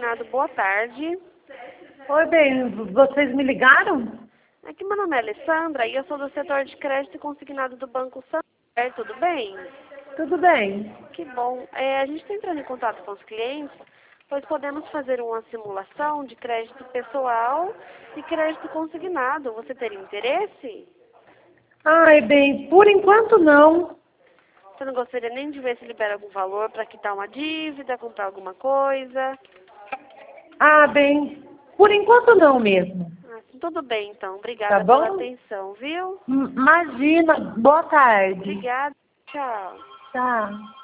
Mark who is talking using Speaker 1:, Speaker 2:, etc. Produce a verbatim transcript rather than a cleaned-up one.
Speaker 1: Consignado, boa tarde.
Speaker 2: Oi, bem, vocês me ligaram?
Speaker 1: Aqui meu nome é Alessandra e eu sou do setor de crédito consignado do Banco Santander, tudo bem?
Speaker 2: Tudo bem.
Speaker 1: Que bom. É, a gente está entrando em contato com os clientes, pois podemos fazer uma simulação de crédito pessoal e crédito consignado. Você teria interesse?
Speaker 2: Ai, bem, por enquanto não.
Speaker 1: Você não gostaria nem de ver se libera algum valor para quitar uma dívida, comprar alguma coisa?
Speaker 2: Ah, bem, por enquanto não mesmo.
Speaker 1: Ah, tudo bem, então.
Speaker 2: Tá
Speaker 1: Obrigada pela
Speaker 2: bom?
Speaker 1: atenção, viu?
Speaker 2: M- Imagina, boa tarde.
Speaker 1: Obrigada. Tchau.
Speaker 2: Tá.